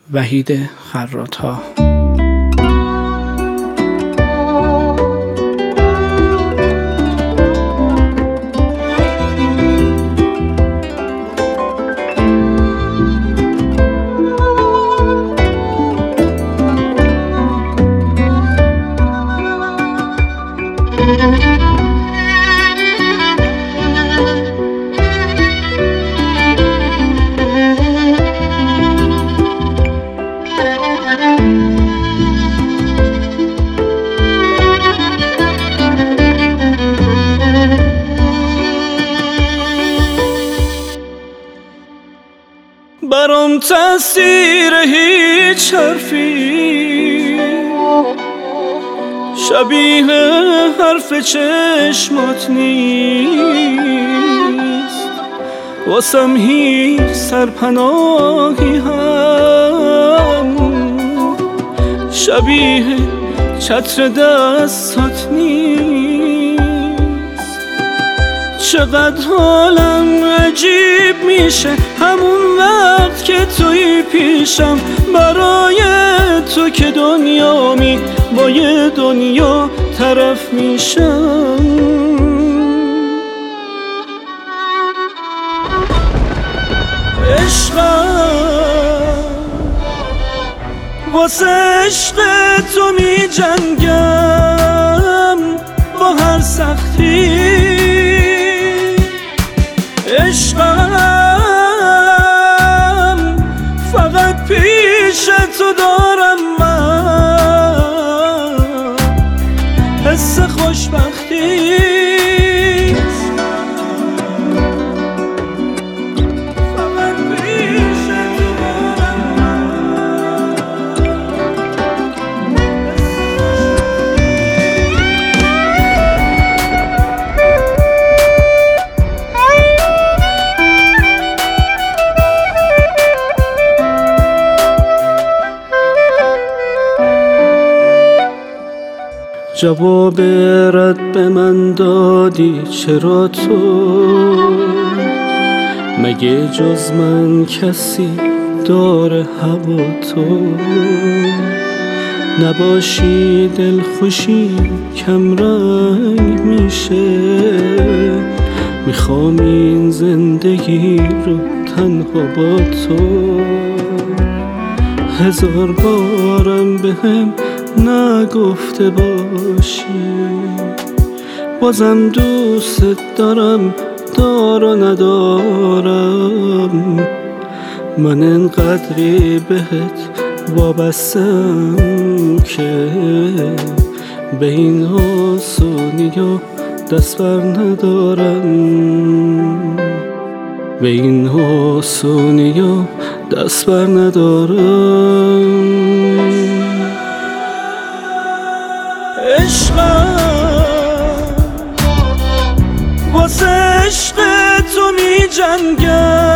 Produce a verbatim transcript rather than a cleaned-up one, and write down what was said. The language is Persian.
وحید خراط‌ها. برام تاثیر هیچ حرفی شبیه حرف چشمات نیست، واسم هیچ سرپناهی هم شبیه چتر دستات نیست. چقدر حالم عجیب میشه همون وقت که توی پیشم، برای تو که دنیامی با یه دنیا طرف میشم. عشقم واسه عشق تو می جنگم با هر سختی. عشقم فقط پیش تو دارم من حس خوشبختی. جواب رد به من دادی چرا تو؟ مگه جز من کسی داره هوا تو؟ نباشی دلخوشی کم رنگ میشه، میخوام این زندگی رو تنها با تو. هزار بارم بهم نگفته باشی بازم دوست دارم، دار و ندارم. من انقدری بهت وابستم که به این آسونی ها دست بر ندارم، به این آسونی ها دست بر ندارم. عشقم واسه عشق تو می جنگم